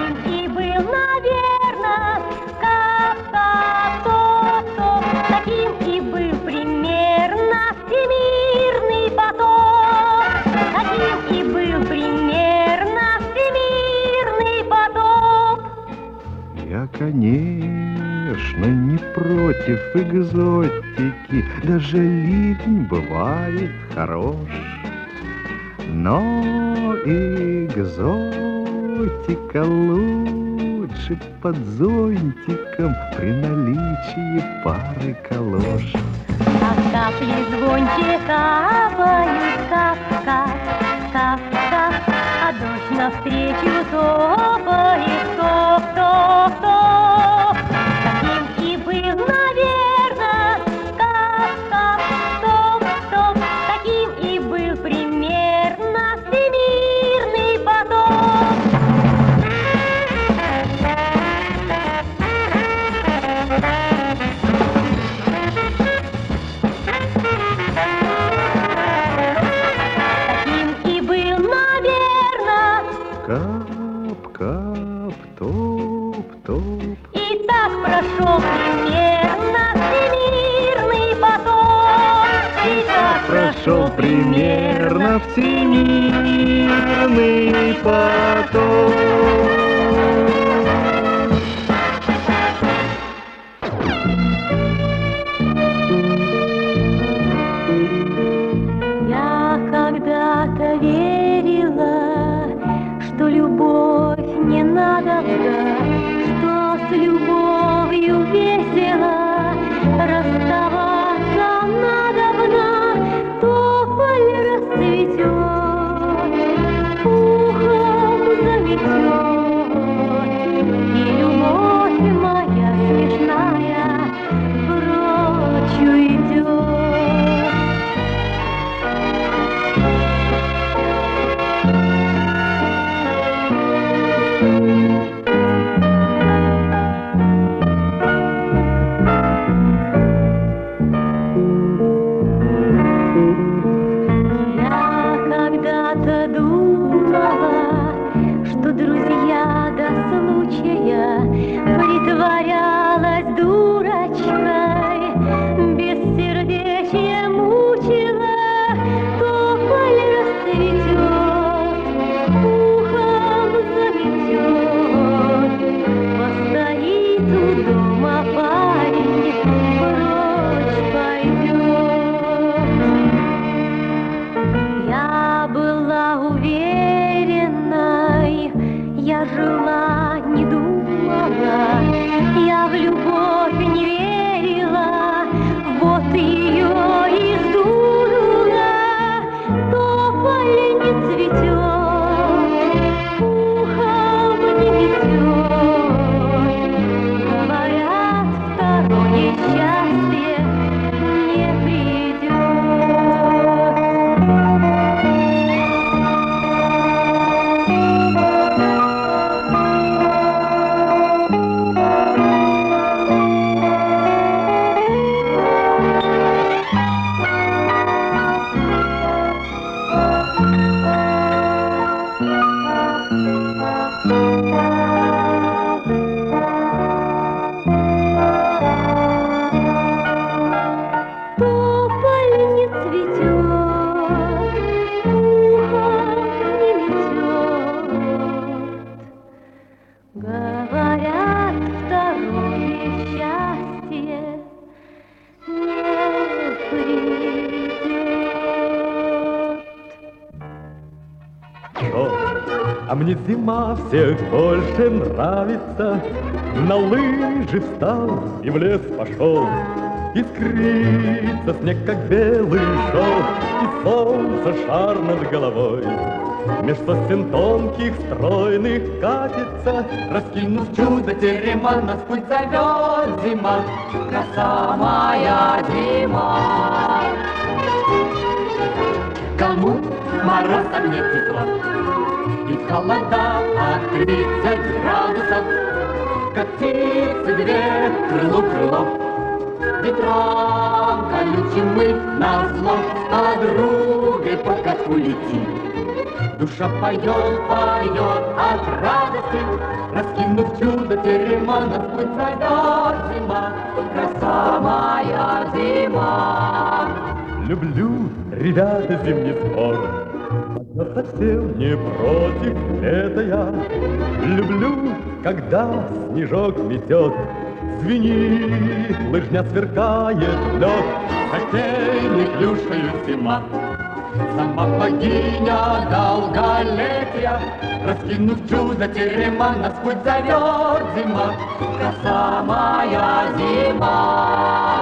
Таким и был, наверно, топ-топ-топ. Таким и был примерно всемирный потоп. Таким и был примерно всемирный потоп. Я, конечно, не против экзотики, даже ливень бывает хорош. Но экзотика лучше под зонтиком при наличии пары калош. А капли звонче капают, кап-кап, кап-кап, а дождь навстречу топает, топ-топ-топ. Таким и был, наверно, кап-кап, топ-топ. Таким и был примерно всемирный потоп. Таким и был, наверно, Кап-кап, топ-топ. и так прошел примерно всемирный потоп. И так Прошел примерно всемирный потоп. Я когда-то верила, что любовь ненадолго, что с любовью весело расставаться надобно. Тополь расцветет, пухом заметет, и любовь моя смешная прочь уйдет. Я когда-то думала, что друзья до случая, притворялась дурочкой, бессердечие мучила. Тополь расцветет, пухом заметет, постоит у дома парень, прочь пойдет. Я была уверенной, я жила, не думала, я в любовь не верила, вот ее и сдунула. Тополь не цветет, пухом не метет, говорят, второе счастье не придет. Тополь не цветет, пухом не метет, говорят, второе счастье не придет. А мне зима всех больше нравится. На лыжи встал и в лес пошел. Искрится снег, как белый шелк, и солнце шар над головой. Меж сосен тонких, стройных катится, раскинув чудо терема, нас путь зовет зима, краса моя зима. Кому мороз, а мне тепло, и холода от 30 градусов, как птицы две, крыло к крылу. Ветрам колючим мы назло с подругой по катку летим. Душа поет, поет от радости, чудо терема, нас будет зовет зима, краса моя зима. Люблю, ребята, зимний спорт, я совсем не против лета я. Люблю, когда снежок метет, звенит, лыжня сверкает лед. Хоккейный плюшкою зима, сама богиня долголетия, раскинув чудо терема, нас путь зовет зима, краса моя зима.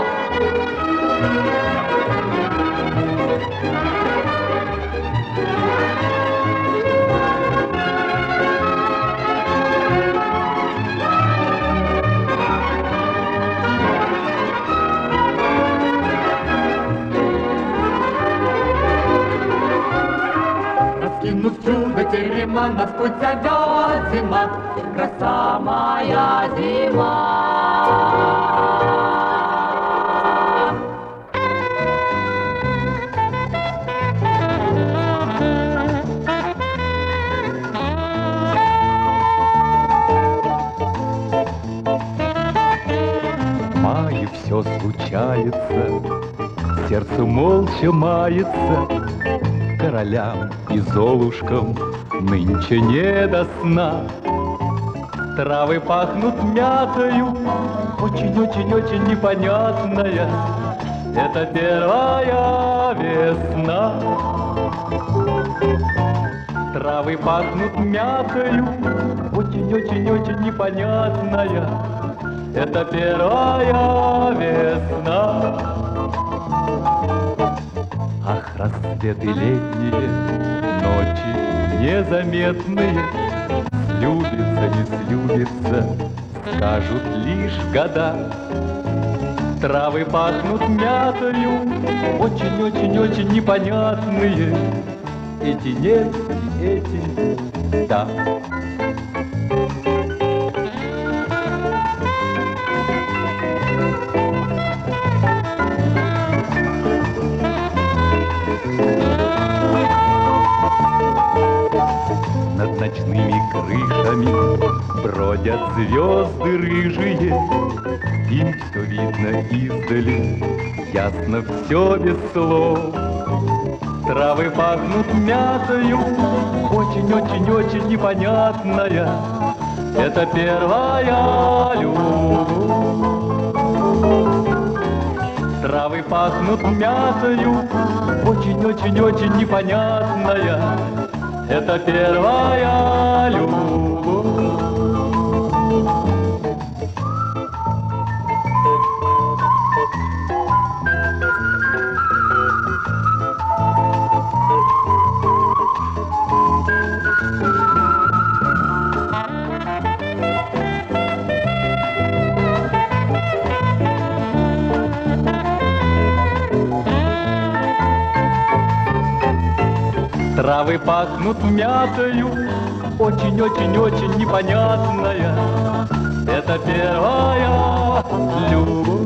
Раскинув чудо терема, нас путь зовет зима, краса моя зима. В мае все случается, сердце молча мается, королям и золушкам нынче не до сна. Травы пахнут мятою, очень-очень-очень непонятная, это первая весна. Травы пахнут мятою, очень-очень-очень непонятная, это первая весна. Ах, рассветы летние, ночи незаметные, слюбится, не слюбится, скажут лишь года. Травы пахнут мятою, очень-очень-очень непонятные, эти нет и эти да. Над ночными крышами бродят звезды рыжие, им все видно издали, ясно все без слов. Травы пахнут мятою, очень-очень-очень непонятная, это первая любовь. Травы пахнут мятою, очень-очень-очень непонятная, это первая любовь. Травы пахнут мятою, очень-очень-очень непонятная, это первая любовь.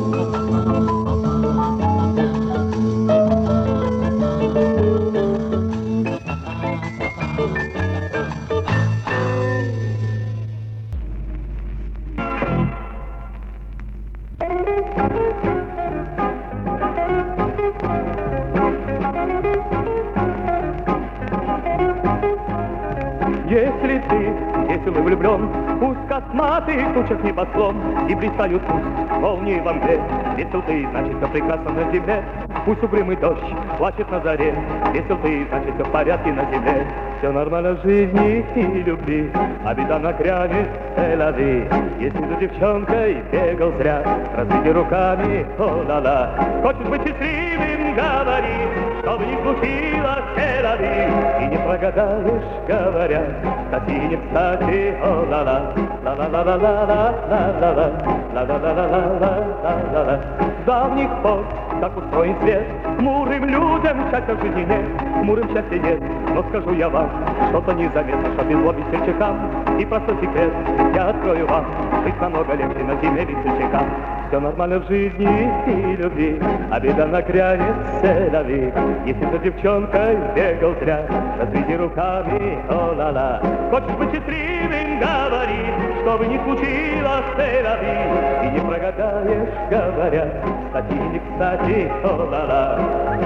Если ты весел и влюблен, пусть косматых тучах небосклон и блистают пусть молнии во мгле. Весел ты, значит, все прекрасно на земле, пусть угрюмый дождь плачет на заре. Весел ты, значит, все в порядке на земле, все нормально в жизни и любви, а беда нагрянет селяды. Если за девчонкой бегал зря, разведи руками, о-ла-ла. Хочешь быть счастливым, говори, чтобы не случилось селяды, и не прогадаешь, говоря, кстати, не кстати, о-ла-ла. Ла-ла-ла-ла-ла-ла-ла-ла, ла-ла-ла-ла-ла-ла-ла. С давних пор так устроен свет, хмурым людям счастья в жизни нет, хмурым счастья нет, но скажу я вам, что-то незаметно, что без злобы весельчакам, и простой секрет я открою вам, жить намного легче на зиме весельчакам. Все нормально в жизни и любви, а беда нагрянет селяви. Если за девчонкой бегал зря, разведи руками, о-ла-ла. Хочешь быть счастливым, говори, что чтобы не случилось Тель-Авив. И не прогадаешь, говорят, кстати, не кстати, о-ла-ла.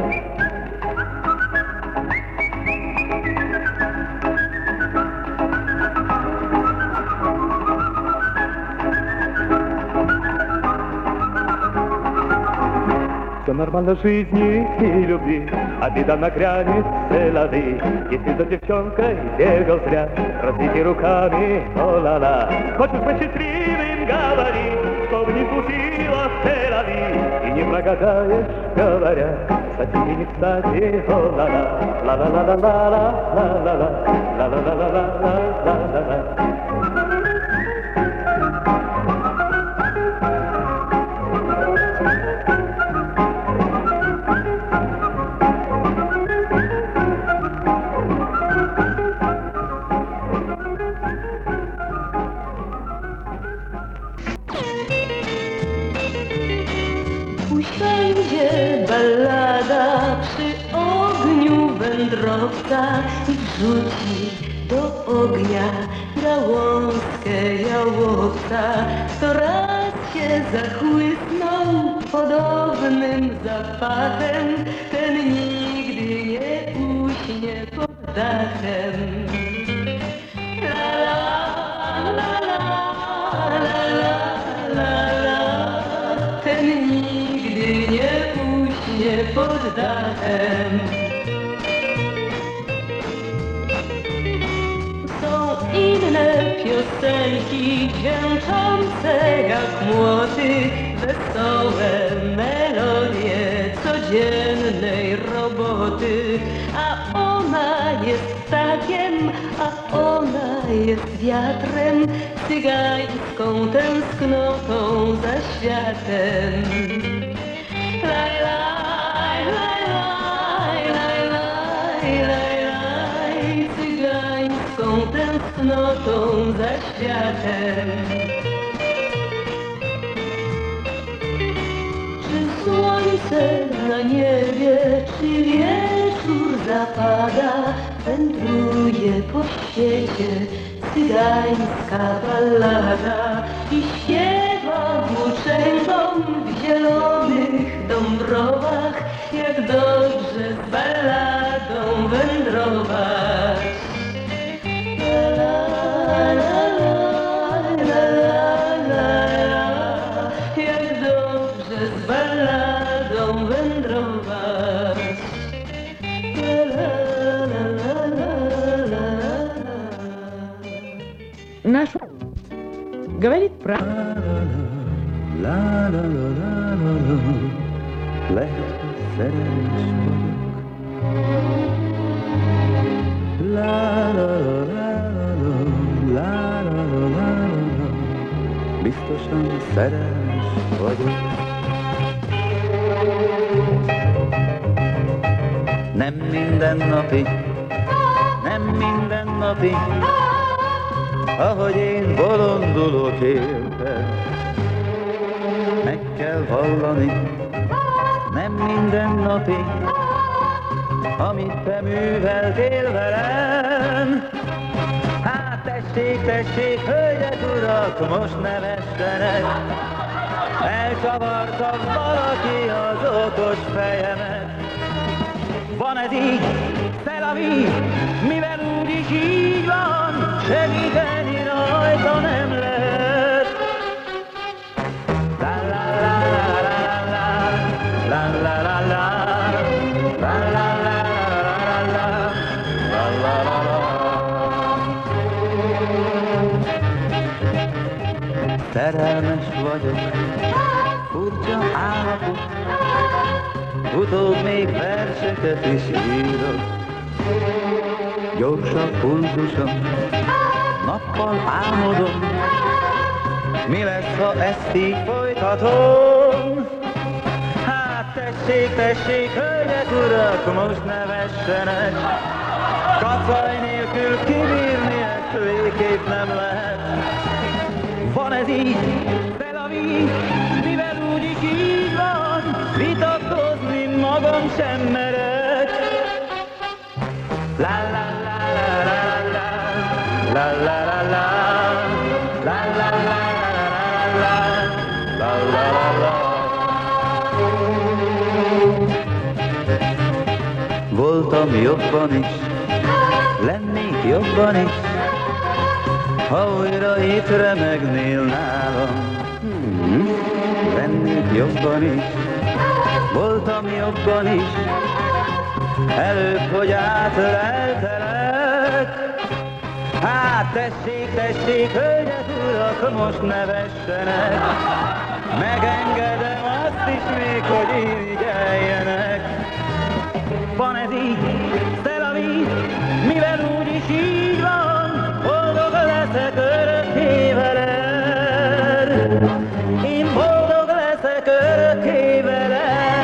Все нормально в жизни и любви, а беда нагрянет Тель-Авив. Если за девчонкой бегал зря, разведи руками, о-ла-ла. Хочешь быть счастливым, говори, чтобы не случилось Тель-Авив. И не прогадаешь, говоря, кстати и не кстати, о-ла-ла. Ла-ла-ла-ла-ла-ла-ла-ла, ла-ла-ла-ла-ла-ла-ла-ла. Usiądzie ballada przy ogniu wędrowca i wrzuci do ognia gałązkę jałowca. To raz się zachłysnął podobnym zapachem, ten nigdy nie uśnie pod dachem. La la la la la la la la, ten nigdy nie uśnie pod dachem. Są inne piosenki dźwięczące jak młoty, wesołe melodie codziennej roboty. A ona jest ptakiem, a ona jest wiatrem, cygańską tęsknotą za światem. Laj, laj, laj, laj, laj, laj, laj, laj, cygańską tęsknotą za światem. Czy słońce na niebie, czy wieczór zapada, wędruje po świecie cygańska ballada i śpiewa włóczęgom w zielonych dąbrowach, jak dobrze z balladą wędrować. La, la, la, la, la, la, la, jak dobrze z balladą wędrować. Наш говорит правду. Lehet, szerelmes vagyok. Biztosan szerelmes vagyok. Nem mindennapi, nem mindennapi, ahogy én bolondulok érted. Meg kell vallani, nem mindennapi, amit te műveltél velem. Hát tessék, tessék, hölgyek, urak, most nevessenek. Elcsavarta valaki az okos fejemet. Van ez így, Tel-Aviv, mivel úgyis így van, segíteni rajta nem lehet. La la la la la la la la la la la la la la. Szerelmes vagyok, furcsa állapot, utóbb még verseket is írok. Gyors a pulzusom, nappal álmodom, mi lesz, ha ezt így folytatom? Hát tessék, tessék, hölgyek, urak, most nevessenek. Kacaj nélkül kibírni ezt végképp nem lehet. Van ez így, Tel-Aviv, mivel úgyis így van, vitatkozni magam sem merek. La la la la la la la la la la. la la la la la la la la. Voltam jobban is, lennék jobban is, ha újra itt remegnél nálam. Lennék jobban is, voltam jobban is, előbb, hogy átöleltelek. Hát tessék, tessék, hölgyek, urak, most ne vessenek, megengedem azt is még, hogy irigyeljenek. Van ez így, Szelavi, mivel úgyis így van, boldog leszek örökké veled. Én boldog leszek örökké veled.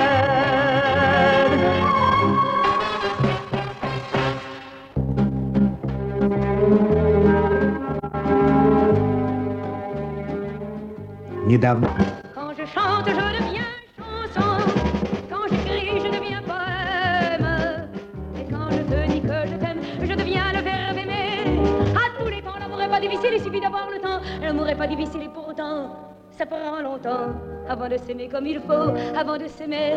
Недавно. Quand je chante, je deviens chanson. Quand j'écris, je deviens poème. Et quand je te dis que je t'aime, je deviens le verbe aimer. À tous les temps, l'amour est pas difficile, il suffit d'avoir le temps. L'amour est pas difficile et pourtant, ça prend longtemps avant de s'aimer comme il faut, avant de s'aimer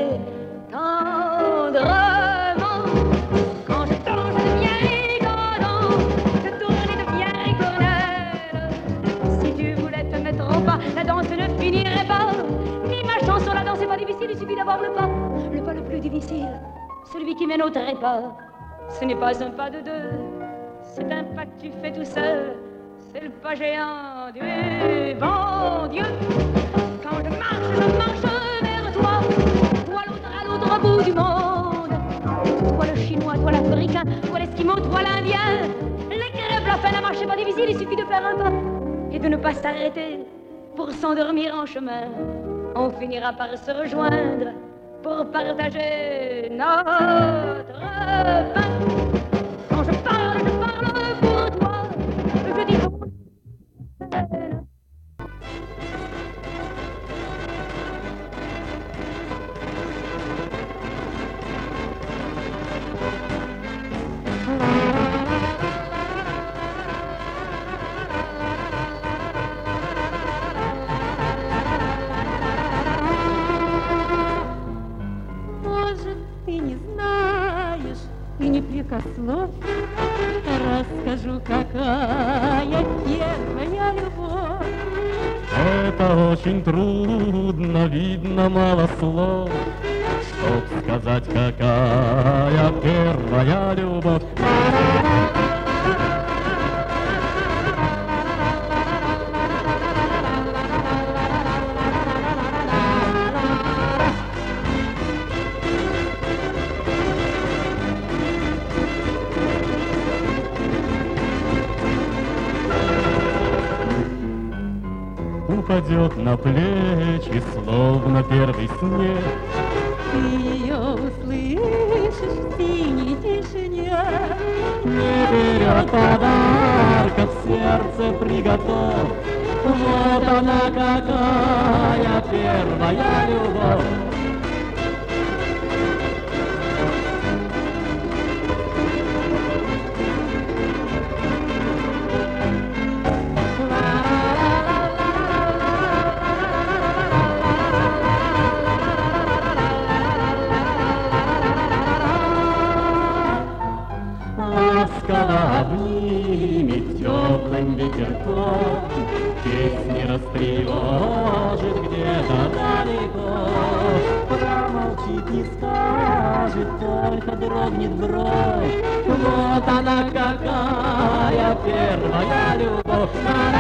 tendrement. Quand je tourne, je deviens rigolant. Je tourne et deviens rigournelle. Si tu voulais te mettre au pas, la danse ne finirait pas. Ni ma chanson, la danse est pas difficile, il suffit d'avoir le pas. Le pas le plus difficile, celui qui mène au trépas. Ce n'est pas un pas de deux, c'est un pas que tu fais tout seul. C'est le pas géant du bon Dieu. Quand je marche vers toi, toi l'autre à l'autre bout du monde. Toi le chinois, toi l'africain, toi l'esquimau, toi l'indien. Les crêpes, la faim, la marche, c'est pas difficile, il suffit de faire un pas et de ne pas s'arrêter pour s'endormir en chemin. On finira par se rejoindre pour partager notre pain. Quand je parle pour toi, je dis que слов расскажу, какая первая любовь. Это очень трудно, видно мало слов, чтоб сказать, какая первая любовь. Упадет на плечи, словно первый снег. Ты ее услышишь в синей тишине. Не берет подарков, сердце приготовь. Вот она какая первая любовь. Обнимет теплым ветерком, песни растревожит где-то далеко. Промолчит, не скажет, только дрогнет бровь. Вот она какая первая любовь.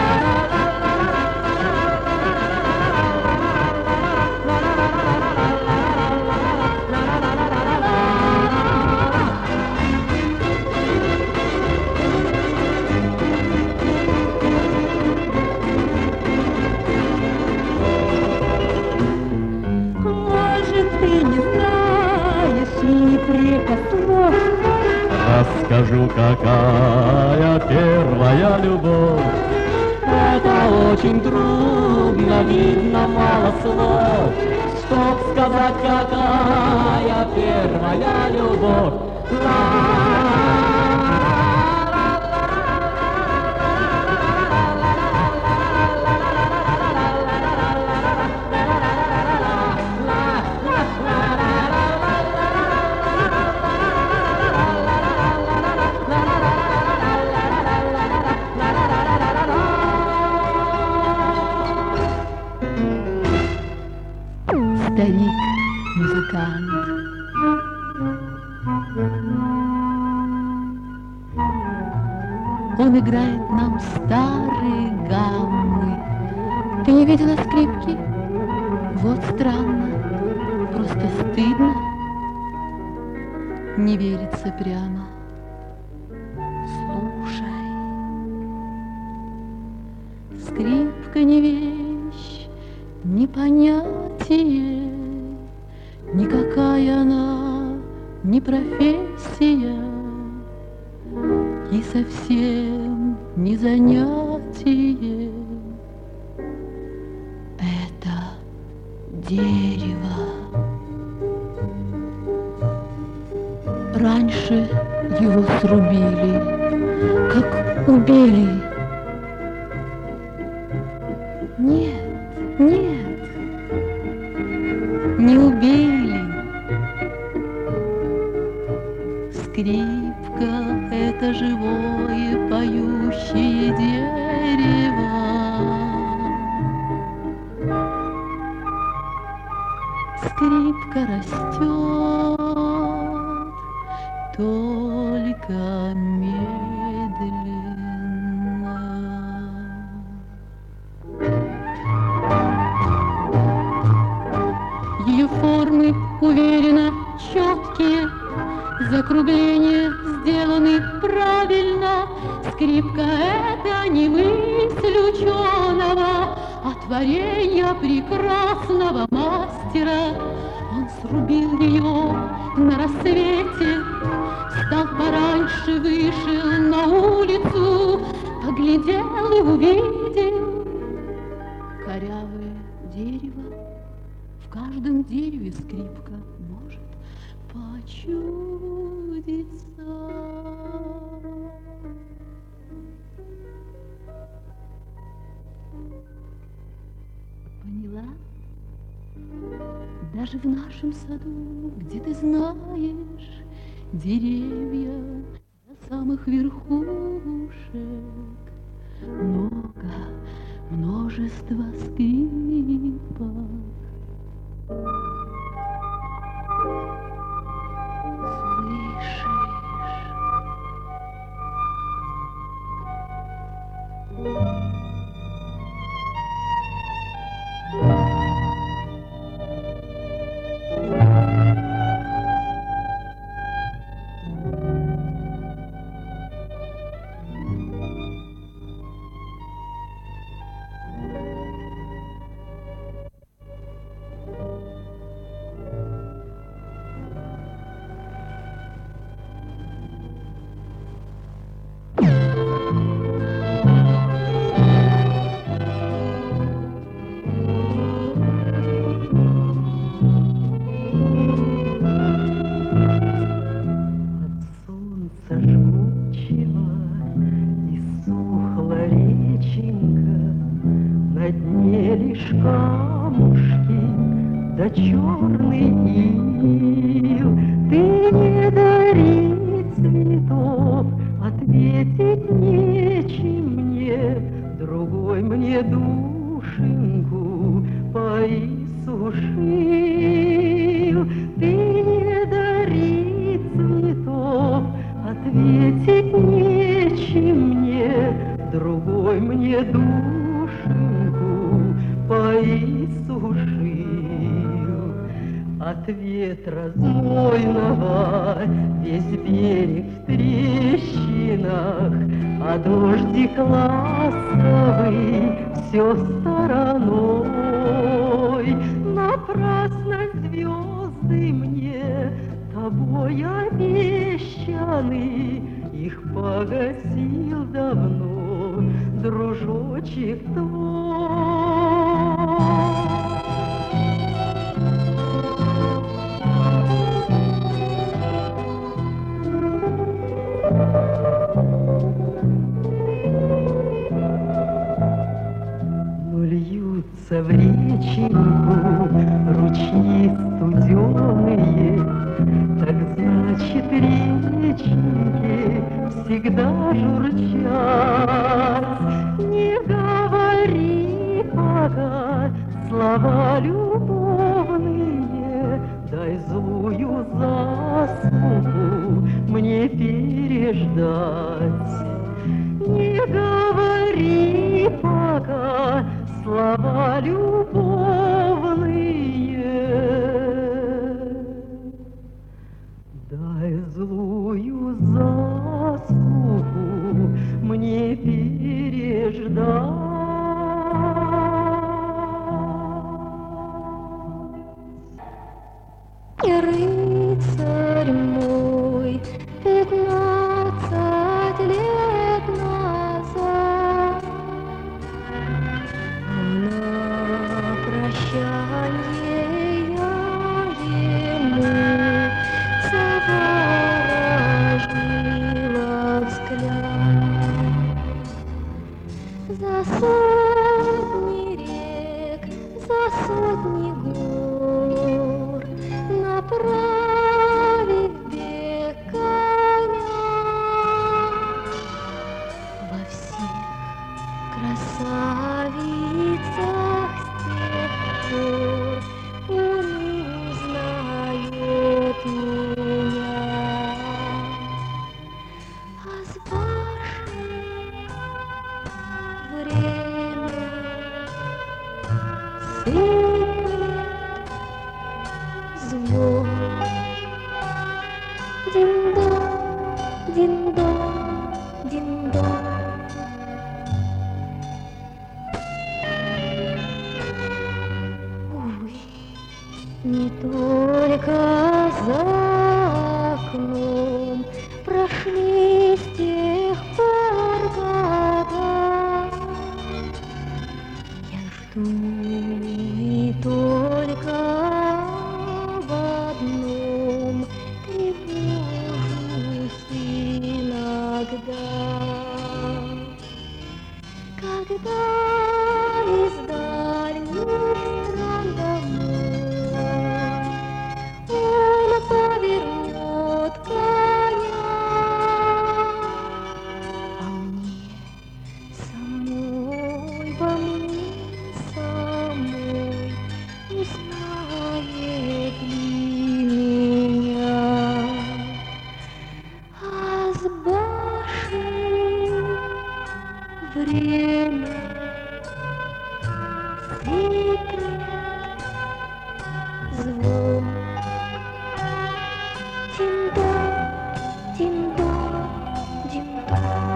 Расскажу, какая первая любовь. Это очень трудно, видно мало слов, чтоб сказать, какая первая любовь. он играет нам старые гаммы. Ты не видела скрипки? Вот странно, просто стыдно. Не верится прямо. Слушай, скрипка не вещь, не понятие, никакая она не профессия и совсем не занятие. Это дерево. Раньше его срубили, как убили. Нет, нет, не убили. Скрипка — это живое поющее дерево. Скрипка растет, только медленно. Ее формы уверенно четкие, закругления сделаны правильно. Скрипка — это не мысль ученого, а творение прекрасного мастера. Он срубил ее на рассвете, встал пораньше, вышел на улицу, поглядел и увидел корявое дерево. В каждом дереве скрипка может почудиться. Поняла? Даже в нашем саду, где ты знаешь, деревья до самых верхушек, множество скрипок. Слышишь? Черный ил, ты не дари цветов, ответить нечем мне, другой мне душеньку поисушил. Ты не дари цветов, ответить нечем мне, другой мне душеньку поисушил. От ветра знойного весь берег в трещинах, а дождик ласковый все стороной. Напрасно звезды мне тобой обещаны, их погасил давно дружочек твой. В реченьку ручьи студеные, так значит реченьки всегда журчат. Не говори пока слова любовные, дай злую засуху мне переждать. Не слова любовные. Дай злую засуху мне переждать. Рыцарь мой, 15 лет назад на прощанье я ему заворожила взгляд. За сотни рек, за сотни гор направив бег коня, во всех красавицах с тех пор он узнает меня. А с башни время сыплет звон. Дин-дон, дин-дон, дин-дон. Увы, не только за окном прошли с тех пор года. Я жду и только об одном тревожусь иногда. Когда из дальних стран домой он повернет коня, а мне самой, во мне самой узнает ли меня. А с башни время сыплет звон. Дин-дон, дин-дон, дин-дон.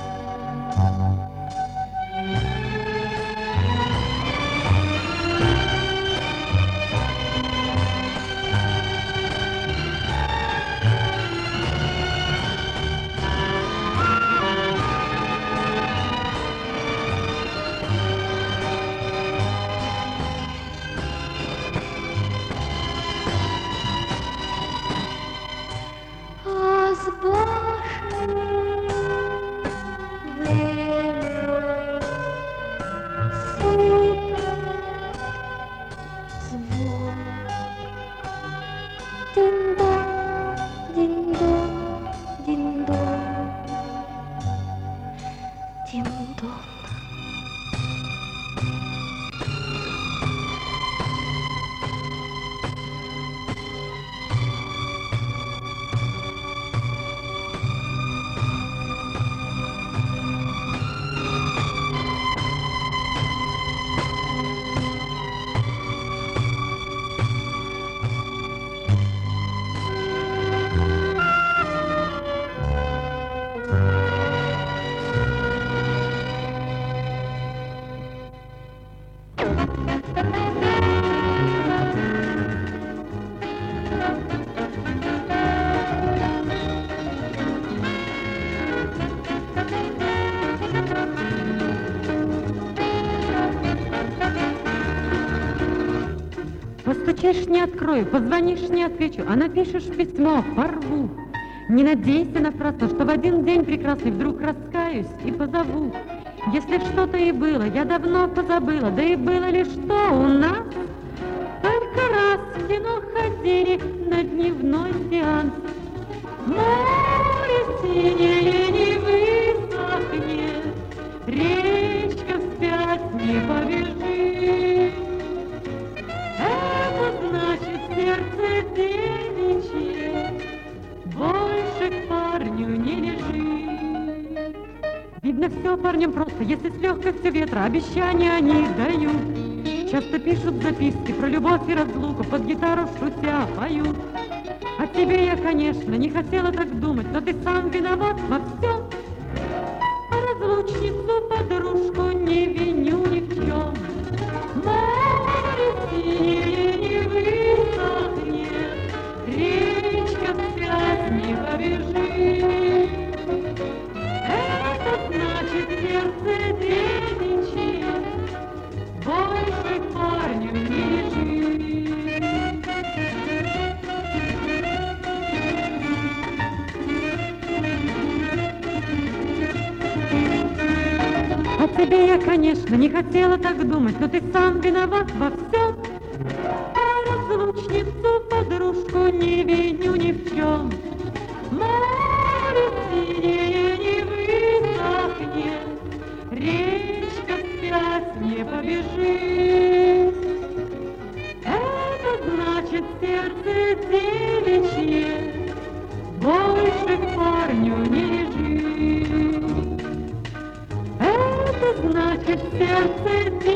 А с башни время сыплет звон. Дин-дон, дин-дон, дин-дон, дин-дон. Постучишь, не открою, позвонишь, не отвечу, а напишешь письмо, порву. Не надейся напрасно, что в один день прекрасный вдруг раскаюсь и позову. Если что-то и было, я давно позабыла, да и было ли что у нас? Только раз в кино ходили на дневной сеанс. Море синее не высохнет, речка вспять не побежит. Это значит сердце девичье больше к парню не лежит. Видно, все парням просто, если и с легкостью ветра обещания они дают. Часто пишут записки про любовь и разлуку, под гитару шутя поют. О тебе я, конечно, не хотела так думать, но ты сам виноват во всем. А разлучницу, подружку не виню ни в чем. Море синее не высохнет, речка вся не побежит. Это значит, сердце девичье больше к парню не лежит. О тебе я, конечно, не хотела так думать, но ты сам виноват во всем. А разлучницу, подружку не виню ни в чем. Море синее не высохнет, речка вспять не побежит. Это значит, сердце девичье больше к парню не лежит. Это значит, сердце девичье